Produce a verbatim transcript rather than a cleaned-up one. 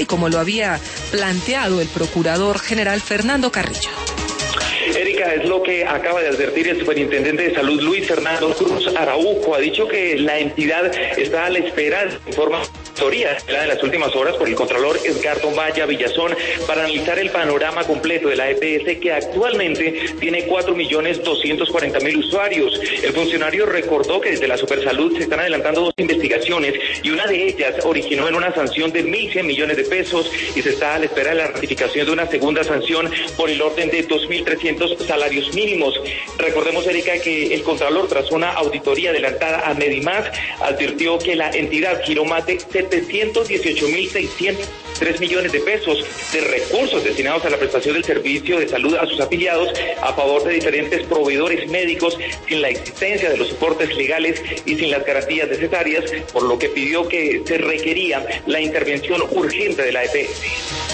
y como lo había planteado el procurador general Fernando Carrillo. Erika, es lo que acaba de advertir el superintendente de salud Luis Fernando Cruz Araujo. Ha dicho que la entidad está a la espera de información en las últimas horas por el contralor Edgardo Maya Villazón para analizar el panorama completo de la E P S, que actualmente tiene cuatro millones doscientos cuarenta mil usuarios. El funcionario recordó que desde la Supersalud se están adelantando dos investigaciones y una de ellas originó en una sanción de mil cien millones de pesos y se está a la espera de la ratificación de una segunda sanción por el orden de dos mil trescientos salarios mínimos. Recordemos, Erika, que el contralor, tras una auditoría adelantada a Medimás, advirtió que la entidad giró más de setecientos dieciocho mil seiscientos tres millones de pesos de recursos destinados a la prestación del servicio de salud a sus afiliados a favor de diferentes proveedores médicos sin la existencia de los soportes legales y sin las garantías necesarias, por lo que pidió que se requería la intervención urgente de la E P S.